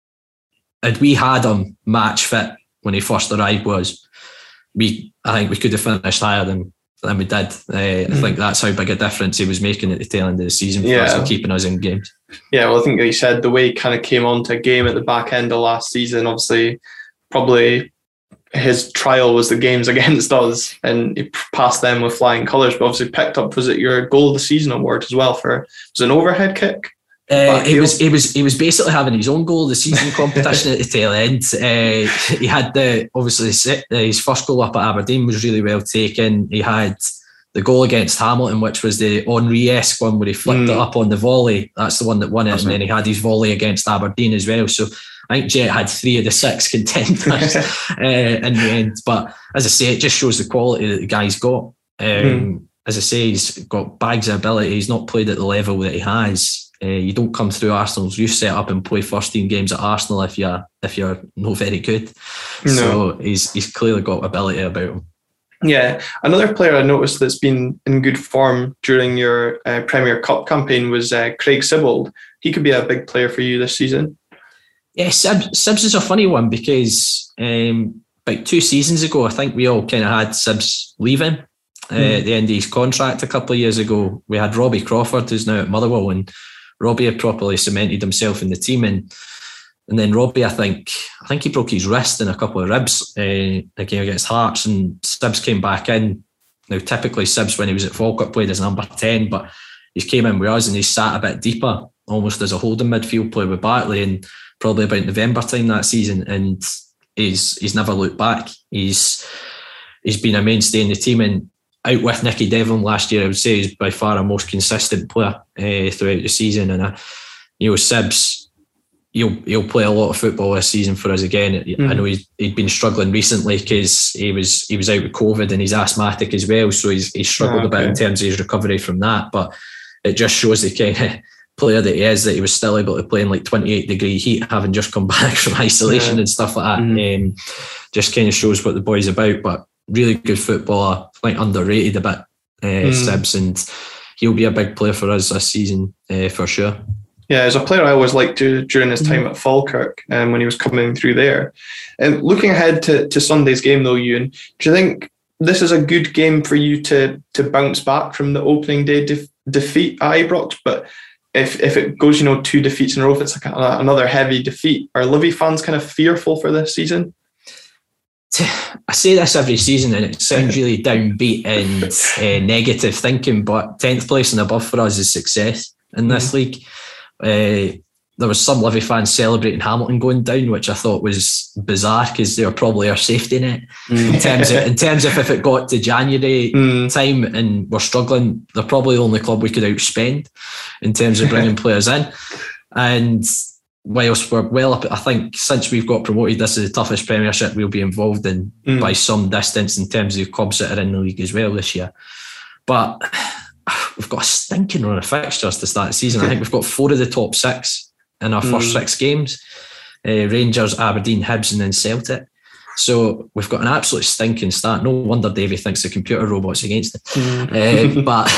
Had we had him match fit when he first arrived, was we I think we could have finished higher than than we did. Uh, mm. I think that's how big a difference he was making at the tail end of the season for yeah. us and keeping us in games. Yeah, well, I think like you said, the way he kind of came onto a game at the back end of last season, obviously, probably his trial was the games against us, and he passed them with flying colours. But obviously, picked up, was it your goal of the season award as well for was it an overhead kick? Uh, he was he was he was basically having his own goal of the season competition at the tail end. Uh, he had the obviously his first goal up at Aberdeen was really well taken. He had the goal against Hamilton, which was the Henry-esque one where he flicked mm. it up on the volley. That's the one that won it. That's and it. Then he had his volley against Aberdeen as well. So I think Jet had three of the six contenders uh, in the end. But as I say, it just shows the quality that the guy's got. Um, mm. As I say, he's got bags of ability. He's not played at the level that he has. Uh, you don't come through Arsenal's youth set up and play first team games at Arsenal if you're if you're not very good. No. So he's he's clearly got ability about him. Yeah, another player I noticed that's been in good form during your uh, Premier Cup campaign was uh, Craig Sibbald. He could be a big player for you this season. Yeah, Sibs, Sibs is a funny one because um, about two seasons ago, I think we all kind of had Sibs leaving uh, mm. at the end of his contract a couple of years ago. We had Robbie Crawford, who's now at Motherwell, and Robbie had properly cemented himself in the team, and and then Robbie, I think, I think he broke his wrist and a couple of ribs uh, a game against Hearts, and Sibs came back in. Now, typically Sibs, when he was at Falkirk, played as number ten, but he came in with us and he sat a bit deeper, almost as a holding midfield player with Bartley, and probably about November time that season, and he's he's never looked back. He's he's been a mainstay in the team, and out with Nicky Devlin last year, I would say he's by far our most consistent player uh, throughout the season. And uh, you know, Sibs, he'll he'll play a lot of football this season for us again. Mm-hmm. I know he's, he'd been struggling recently because he was he was out with COVID and he's asthmatic as well, so he's he's struggled oh, okay. a bit in terms of his recovery from that. But it just shows the kind of player that he is, that he was still able to play in like twenty-eight degree heat, having just come back from isolation yeah. and stuff like that. Mm-hmm. Um, just kind of shows what the boy's about. But really good footballer, I think underrated a bit, uh, mm. Sibs, and he'll be a big player for us this season uh, for sure. Yeah, as a player I always liked to during his time at Falkirk and um, when he was coming through there. And looking ahead to, to Sunday's game though, Ewan, do you think this is a good game for you to to bounce back from the opening day de- defeat at Ibrox? But if if it goes, you know, two defeats in a row, if it's like a, another heavy defeat, are Livy fans kind of fearful for this season? I say this every season and it sounds really downbeat and uh, negative thinking, but tenth place and above for us is success in this mm-hmm. league. Uh, there was some Livy fans celebrating Hamilton going down, which I thought was bizarre because they were probably our safety net. Mm. In terms of in terms of if it got to January mm. time and we're struggling, they're probably the only club we could outspend in terms of bringing players in. And whilst we're well up, I think since we've got promoted, this is the toughest Premiership we'll be involved in mm. by some distance in terms of clubs that are in the league as well this year. But we've got a stinking run of fixtures to start the season. I think we've got four of the top six in our mm. first six games. Uh, Rangers, Aberdeen, Hibs and then Celtic. So we've got an absolute stinking start. No wonder Davey thinks the computer robot's against it. Mm. Uh, but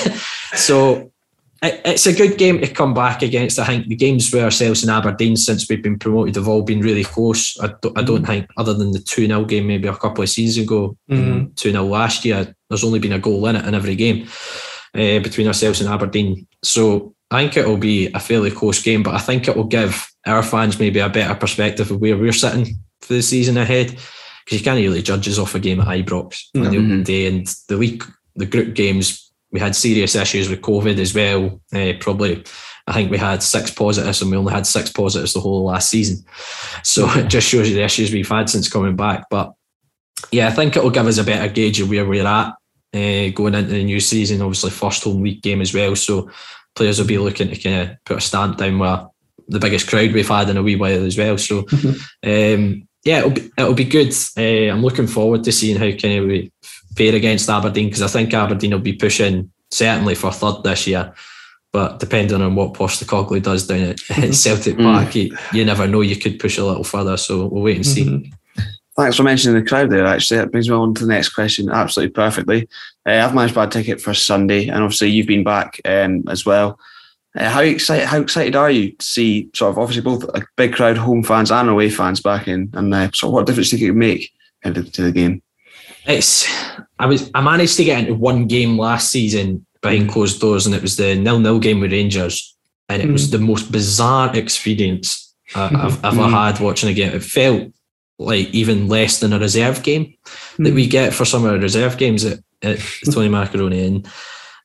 so it's a good game to come back against. I think the games with ourselves and Aberdeen since we've been promoted have all been really close. I don't, I don't think, other than the two nil game maybe a couple of seasons ago, mm. two nil last year, there's only been a goal in it in every game uh, between ourselves and Aberdeen. So I think it'll be a fairly close game, but I think it will give our fans maybe a better perspective of where we're sitting for the season ahead, because you can't really judge us off a game at Ibrox mm-hmm. on the opening day. And the league, the group games, we had serious issues with COVID as well. Uh, probably, I think we had six positives and we only had six positives the whole last season. So it just shows you the issues we've had since coming back. But yeah, I think it will give us a better gauge of where we're at uh, going into the new season. Obviously, first home league game as well. So players will be looking to kind of put a stamp down with the biggest crowd we've had in a wee while as well. So um, yeah, it'll be, it'll be good. Uh, I'm looking forward to seeing how kind of we fare against Aberdeen, because I think Aberdeen will be pushing certainly for third this year, but depending on what Postecoglou does down at, at Celtic Park, you, you never know, you could push a little further, so we'll wait and see. Mm-hmm. Thanks for mentioning the crowd there, actually. That brings me on to the next question absolutely perfectly. Uh, I've managed to buy a ticket for Sunday, and obviously you've been back um, as well. Uh, how excited how excited are you to see sort of obviously both a big crowd, home fans and away fans back in, and uh, sort of what difference do you think it would make into to the game? It's I was I managed to get into one game last season behind mm. closed doors, and it was the nil nil game with Rangers, and it mm. was the most bizarre experience uh, I've ever mm. had watching a game. It felt like even less than a reserve game mm. that we get for some of our reserve games at, at Tony Macaroni, and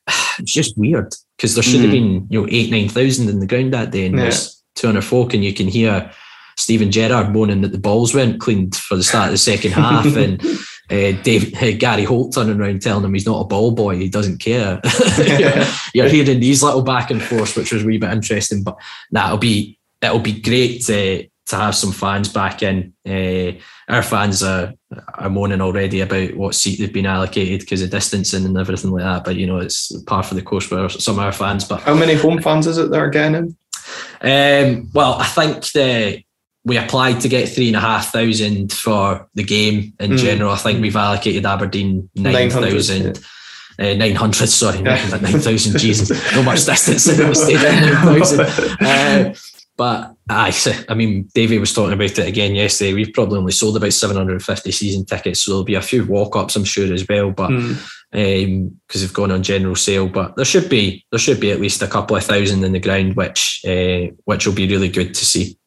it's just weird because there should have been, you know, eight, nine thousand in the ground that day, and yeah. there's two hundred folk, and you can hear Steven Gerrard moaning that the balls weren't cleaned for the start of the second half, and uh, Dave, uh, Gary Holt turning around telling him he's not a ball boy, he doesn't care. you're, you're hearing these little back and forth, which was a wee bit interesting. But that'll be it'll be great to to have some fans back in. Uh, our fans are, are moaning already about what seat they've been allocated because of distancing and everything like that. But you know, it's par for the course for some of our fans. But how many home fans is it that are getting in? Um, well, I think the. We applied to get three and a half thousand for the game in mm. general. I think we've allocated Aberdeen nine thousand. Yeah. Uh, nine hundred, sorry, yeah. nine thousand, Jesus. No much distance in the stadium, nine thousand. Uh, but I, I mean, Davey was talking about it again yesterday. We've probably only sold about seven hundred fifty season tickets, so there'll be a few walk-ups, I'm sure, as well. But because mm. um, they've gone on general sale, but there should be there should be at least a couple of thousand in the ground, which uh, which will be really good to see.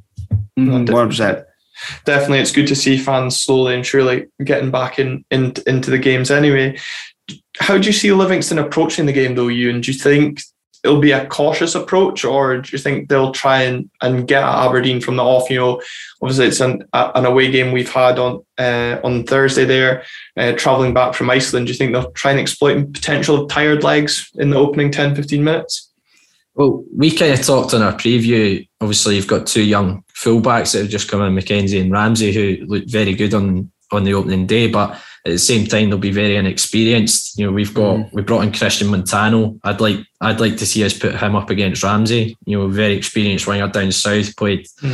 one hundred percent. Definitely, it's good to see fans slowly and surely getting back in, in into the games anyway. How do you see Livingston approaching the game though, Ewan? Do you think it'll be a cautious approach, or do you think they'll try and, and get at Aberdeen from the off? You know, obviously it's an, an away game we've had on uh, on Thursday there, uh, travelling back from Iceland. Do you think they'll try and exploit potential tired legs in the opening ten, fifteen minutes? Well, we kind of talked in our preview. Obviously, you've got two young fullbacks that have just come in, Mackenzie and Ramsey, who looked very good on, on the opening day, but at the same time, they'll be very inexperienced. You know, we've got mm. we brought in Christian Montano. I'd like I'd like to see us put him up against Ramsey. You know, very experienced winger down south, played mm.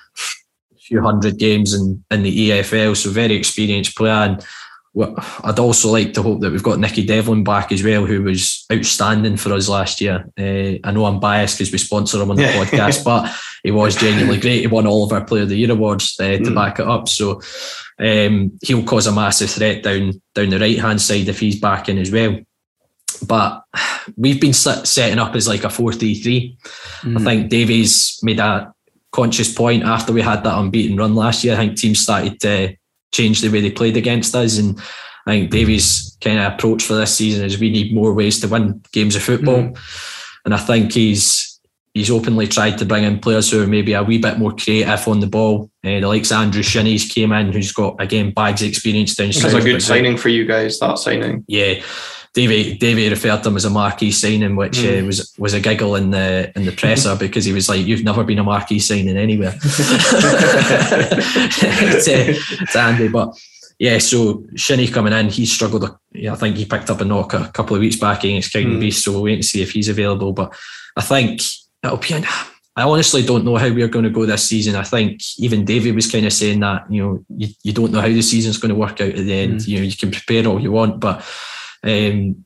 a few hundred games in, in the E F L, so very experienced player. And I'd also like to hope that we've got Nicky Devlin back as well, who was outstanding for us last year. Uh, I know I'm biased because we sponsor him on the podcast, but he was genuinely great. He won all of our Player of the Year awards uh, to mm. back it up. So um, he'll cause a massive threat down down the right-hand side if he's back in as well. But we've been setting up as like a four three three. Mm. I think Davies made a conscious point after we had that unbeaten run last year. I think teams started to change the way they played against us, and I think Davies' kind of approach for this season is we need more ways to win games of football. Mm. And I think he's he's openly tried to bring in players who are maybe a wee bit more creative on the ball. Uh, the likes of Andrew Shinnie's came in, who's got, again, bags of experience down south. It was a good signing for you guys, that signing. Yeah. Davey, Davey referred to him as a marquee signing, which mm. uh, was was a giggle in the in the presser because he was like, "You've never been a marquee signing anywhere." to, to Andy, but yeah, so Shinnie coming in, he struggled. I think he picked up a knock a couple of weeks back against King mm. Beast, so we'll wait and see if he's available. But I think it'll be. An, I honestly don't know how we're going to go this season. I think even Davey was kind of saying that, you know, you, you don't know how the season's going to work out at the end. Mm. You know, you can prepare all you want, but Um,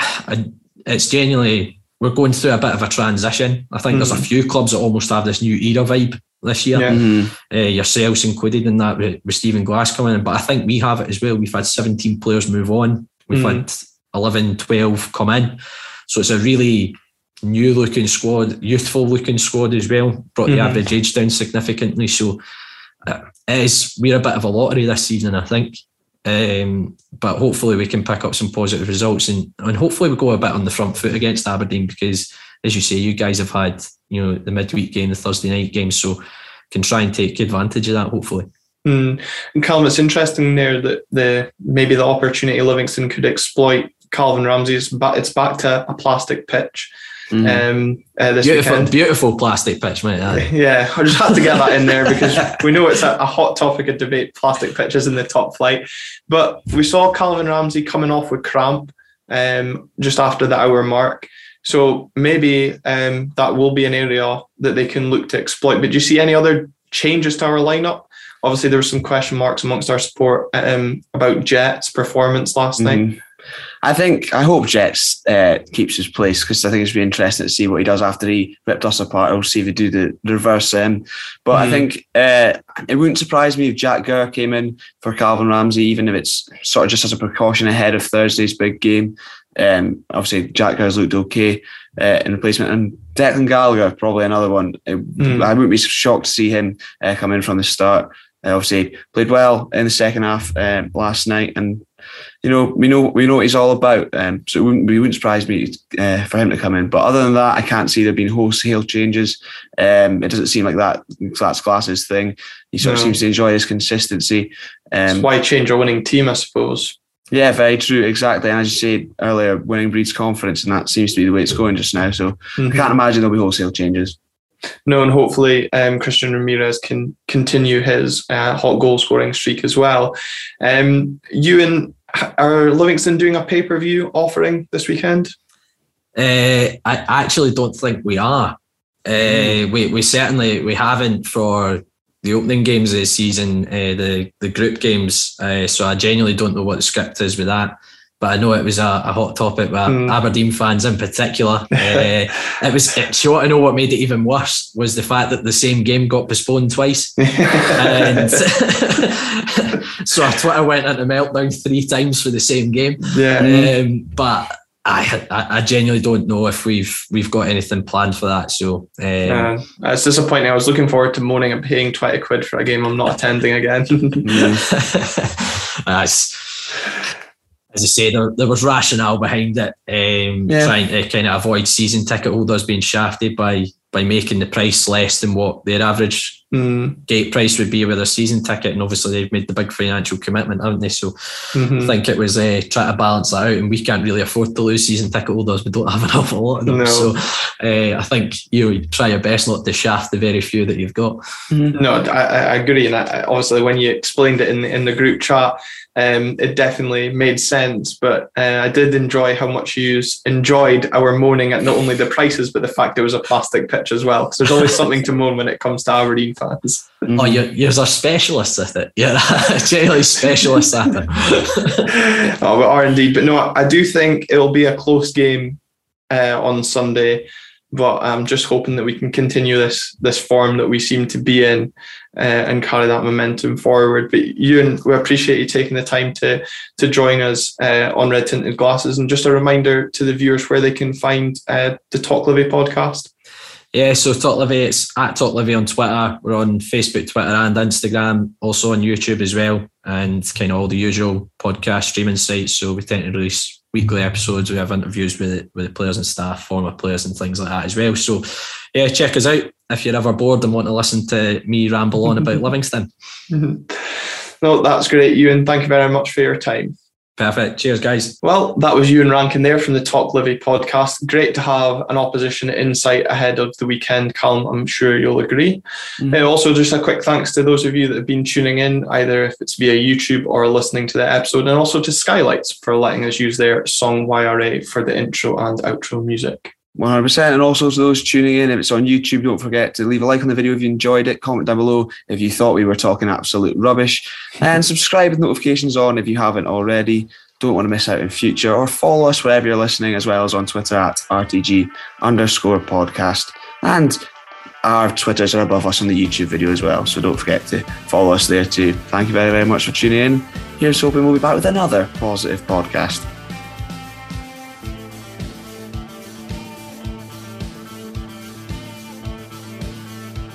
it's genuinely, we're going through a bit of a transition. I think mm-hmm. there's a few clubs that almost have this new era vibe this year, yeah. mm-hmm. uh, yourselves included in that with, with Stephen Glass coming in, but I think we have it as well. We've had seventeen players move on, we've mm-hmm. had eleven, twelve come in, so it's a really new looking squad, youthful looking squad as well, brought mm-hmm. the average age down significantly, so uh, it is, we're a bit of a lottery this season, I think. Um, but hopefully we can pick up some positive results, and, and hopefully we go a bit on the front foot against Aberdeen, because as you say, you guys have had, you know, the midweek game, the Thursday night game, so can try and take advantage of that hopefully. Mm. And Callum, it's interesting there that the maybe the opportunity Livingston could exploit Calvin Ramsey's, but it's back to a plastic pitch. Mm. Um, uh, this beautiful, weekend. beautiful plastic pitch, mate. Aye. Yeah, I just had to get that in there because we know it's a, a hot topic of debate, plastic pitches in the top flight. But we saw Calvin Ramsey coming off with cramp um, just after the hour mark. So maybe um, that will be an area that they can look to exploit. But do you see any other changes to our lineup? Obviously, there were some question marks amongst our support um, about Jet's performance last mm-hmm. night. I think, I hope Jets uh, keeps his place, because I think it's really interesting to see what he does after he ripped us apart. I'll see if he do the reverse. Um, but mm. I think uh, it wouldn't surprise me if Jack Gurr came in for Calvin Ramsey, even if it's sort of just as a precaution ahead of Thursday's big game. Um, obviously, Jack Gurr's looked okay uh, in replacement. And Declan Gallagher, probably another one. It, mm. I wouldn't be shocked to see him uh, come in from the start. Uh, obviously, played well in the second half uh, last night, and you know, we know we know what he's all about. Um, so it wouldn't, it wouldn't surprise me uh, for him to come in. But other than that, I can't see there being wholesale changes. Um, it doesn't seem like that. That's Glass's thing. He sort no. of seems to enjoy his consistency. Um, That's why change a winning team, I suppose. Yeah, very true, exactly. And as you said earlier, winning breeds confidence, and that seems to be the way it's going just now. So mm-hmm. I can't imagine there'll be wholesale changes. No, and hopefully um, Christian Ramirez can continue his uh, hot goal scoring streak as well. Um, Ewan, are Livingston doing a pay-per-view offering this weekend? Uh, I actually don't think we are. Uh, mm. We we certainly we haven't for the opening games of the season, uh, the the group games. Uh, so I genuinely don't know what the script is with that. But I know it was a, a hot topic with mm. Aberdeen fans in particular. uh, it was. It, you want to know what made it even worse was the fact that the same game got postponed twice. and so our Twitter went into meltdown three times for the same game. Yeah. Um, but I, I genuinely don't know if we've we've got anything planned for that. So um, uh, it's disappointing. I was looking forward to moaning and paying twenty quid for a game I'm not attending again. That's. As I say, there, there was rationale behind it, um, yeah. trying to kind of avoid season ticket holders being shafted by by making the price less than what their average mm. gate price would be with their season ticket. And obviously they've made the big financial commitment, haven't they? So mm-hmm. I think it was uh, trying to balance that out, and we can't really afford to lose season ticket holders. We don't have an awful lot of them. No. So uh, I think you know, try your best not to shaft the very few that you've got. Mm-hmm. No, I, I agree. And I, obviously when you explained it in the, in the group chat, Um, it definitely made sense, but uh, I did enjoy how much you enjoyed our moaning at not only the prices, but the fact there was a plastic pitch as well. Because there's always something to moan when it comes to Aberdeen fans. Oh, you're, you're a specialist at it. Yeah, generally specialist at it. Oh, we are indeed. But no, I do think it'll be a close game uh, on Sunday. But I'm just hoping that we can continue this this form that we seem to be in uh, and carry that momentum forward. But Ewan, we appreciate you taking the time to to join us uh, on Red Tinted Glasses. And just a reminder to the viewers where they can find uh, the Talk Livy podcast. Yeah, so Talk Livy, it's at Talk Livy on Twitter. We're on Facebook, Twitter and Instagram, also on YouTube as well, and kind of all the usual podcast streaming sites. So we tend to release weekly episodes. We have interviews with with the players and staff, former players and things like that as well. So yeah, check us out if you're ever bored and want to listen to me ramble on about Livingston. No, that's great, Ewan. Thank you very much for your time. Perfect. Cheers, guys. Well, that was Ewan Rankin there from the Talk Livy podcast. Great to have an opposition insight ahead of the weekend, Callum. I'm sure you'll agree. Mm-hmm. Uh, also, just a quick thanks to those of you that have been tuning in, either if it's via YouTube or listening to the episode, and also to Skylights for letting us use their song Y R A for the intro and outro music. one hundred percent. And also to those tuning in, if it's on YouTube, don't forget to leave a like on the video if you enjoyed it, comment down below if you thought we were talking absolute rubbish, and subscribe with notifications on if you haven't already. Don't want to miss out in future, or follow us wherever you're listening, as well as on Twitter at R T G underscore podcast. And our Twitters are above us on the YouTube video as well, so don't forget to follow us there too. Thank you very, very much for tuning in. Here's hoping we'll be back with another positive podcast.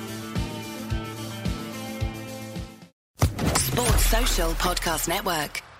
Sports Social Podcast Network.